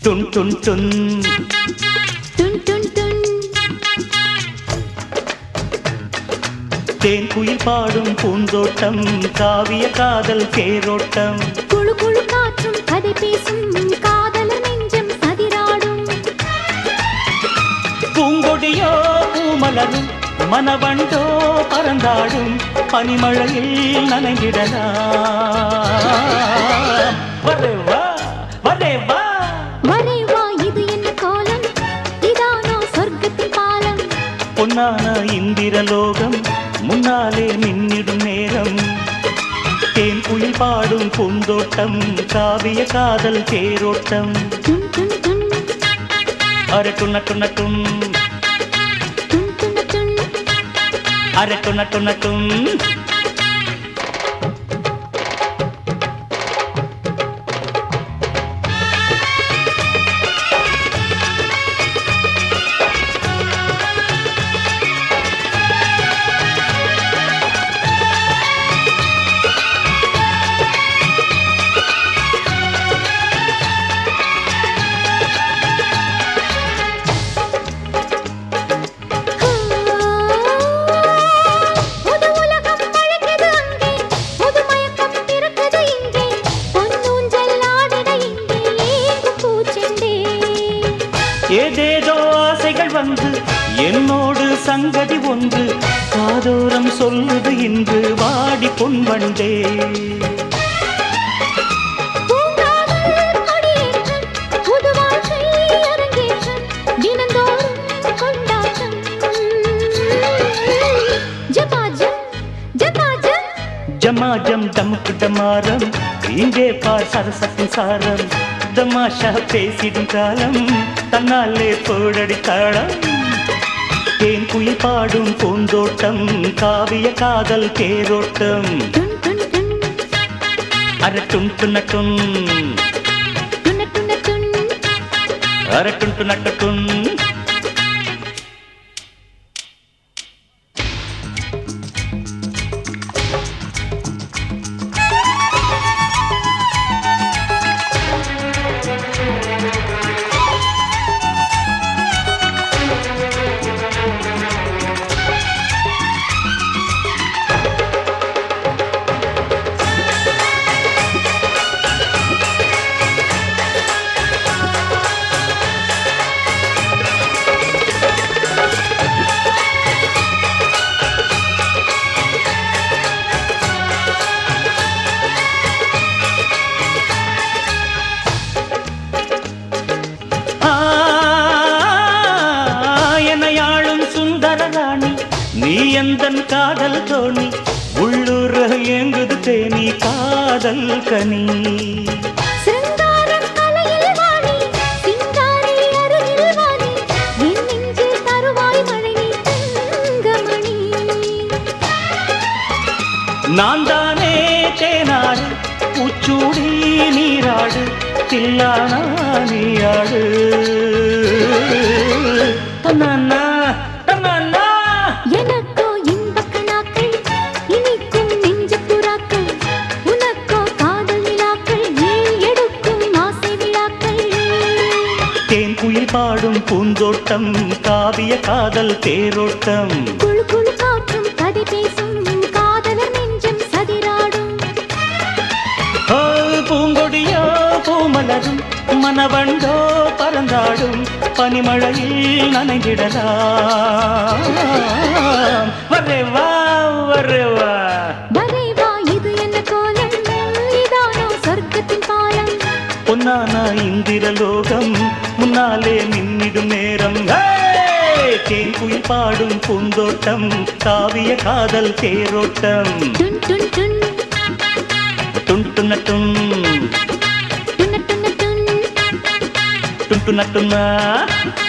டுன் டுன் டுன் டுன் டுன் டுன் தேன் குயில் பாடும் பூந்தோட்டம் காவிய காதல் தேரோட்டம் குழு குழு காற்றும் கதை பேசும் காதலர் நெஞ்சம் சதிராடும் பூங்கொடியோ பூமலரும் மனவண்டோ பறந்தாடும் பனிமழையில் நனைந்திடலாம் வரேவா வரேவா வரேவா இது என்ன கோலம் இதானோ சொர்க்கத்தின் பாலம் பொன்னான இந்திரலோகம் முன்னாலே மின்னிடும் நேரம் தேன் குயில் பாடும் பூந்தோட்டம் காவிய காதல் தேரோட்டம் டுன் டுன் டுன் அரே டுன்ன டுன்ன டுன் டுன் டுன் டுன் அரே டுன்ன டுன்ன டுன் ஏதேதோ ஆசைகள் வந்து என்னோடு சங்கதி ஒன்று காதோரம் சொல்லுது இன்று வாடி பொன்வண்டே ஜமாஜம் டமுக்கு டமாரம் இங்கே பார் சரசத்தின் சாரம் தமாஷா பேசிடும் காலம் தன்னாலே போடடி தாளம் தேன் குயில் பாடும் பூந்தோட்டம் காவிய காதல் தேரோட்டம் அரட்டும் துண்ணட்டும் அரட்டும் துண்ணட்டும் நீ எந்தன் காதல் தோணி உள்ளூர எங்குது தேனி காதல் கனி நான் தானே தேனாடு பூச்சூடி நீராடு தில்லானா நீயாடு தன்னா தன்னா எனக்கோ இன்பக்கணாக்கள் இனிக்கும் நெஞ்ச புறாக்கள் உனக்கோ காதல் விழாக்கள் நீ எடுக்கும் ஆசை விழாக்கள் தேன் குயில் பாடும் பூந்தோட்டம் காவிய காதல் தேரோட்டம் குழு குழு காற்றும் கதை பேசும் காதலர் நெஞ்சம் சதிராடும் பூங்கொடியோ பூமலரும் மனவண்டோ பறந்தாடும் பனிமழையில் நனைந்திடலாம் வரேவா வரேவா வரேவா இது என்ன கோலம் இதானோ சொர்க்கத்தின் பாலம் பொன்னான இந்திரலோகம் முன்னாலே மின்னிடும் நேரம் தேன் குயில் பாடும் பூந்தோட்டம் காவிய காதல் தேரோட்டம் டுன் டுன் டுன் டுன் டுன்ன டுன் டுன்ன டுன்ன டுன் டுன் டுன்ன டுன்னா